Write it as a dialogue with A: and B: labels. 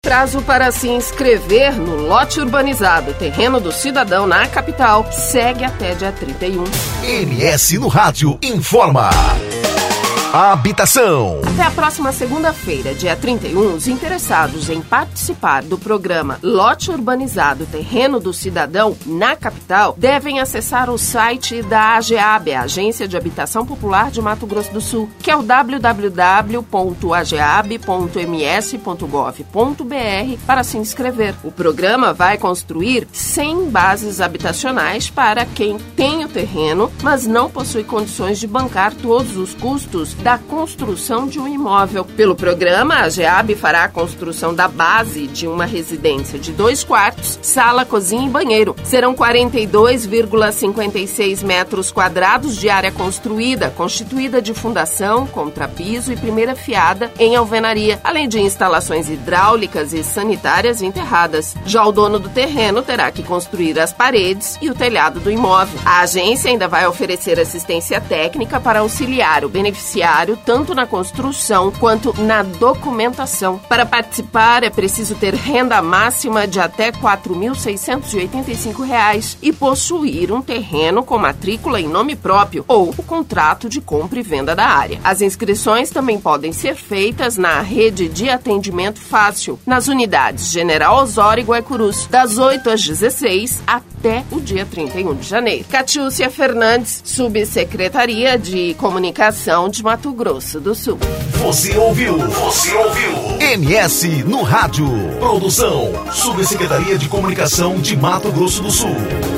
A: Prazo para se inscrever no lote urbanizado Terreno do Cidadão na capital segue até dia 31.
B: MS no Rádio informa. Habitação.
A: Até a próxima segunda-feira, dia 31, os interessados em participar do programa Lote Urbanizado Terreno do Cidadão na capital devem acessar o site da AGEAB, a Agência de Habitação Popular de Mato Grosso do Sul, que é o www.ageab.ms.gov.br para se inscrever. O programa vai construir 100 bases habitacionais para quem tem o terreno, mas não possui condições de bancar todos os custos da construção de um imóvel. Pelo programa, a AGEAB fará a construção da base de uma residência de 2 quartos, sala, cozinha e banheiro. Serão 42,56 metros quadrados de área construída, constituída de fundação, contrapiso e primeira fiada em alvenaria, além de instalações hidráulicas e sanitárias enterradas. Já o dono do terreno terá que construir as paredes e o telhado do imóvel. A agência ainda vai oferecer assistência técnica para auxiliar o beneficiário tanto na construção quanto na documentação. Para participar, é preciso ter renda máxima de até R$ 4.685 e possuir um terreno com matrícula em nome próprio ou o contrato de compra e venda da área. As inscrições também podem ser feitas na rede de atendimento fácil, nas unidades General Osório e Guaicurus, das 8 às 16 até o dia 31 de janeiro. Catiúcia Fernandes, Subsecretaria de Comunicação de Mato Grosso do Sul.
B: Você ouviu? MS no Rádio. Produção, Subsecretaria de Comunicação de Mato Grosso do Sul.